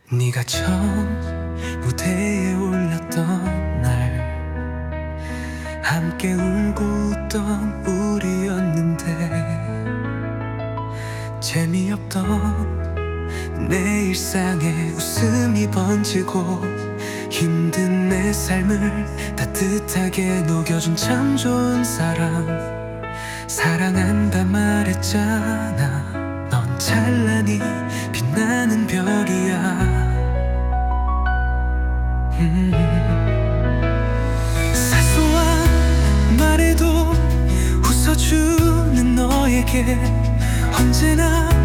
네가 처음 무대에 올랐던 날 함께 울고 웃던 우리였는데 재미없던 내 일상에 웃음이 번지고 힘든 내 삶을 따뜻하게 녹여준 참 좋은 사람 사랑한다 말했잖아. 넌 찬란히 빛나는 별이야. 사소한 말에도 웃어주는 너에게 언제나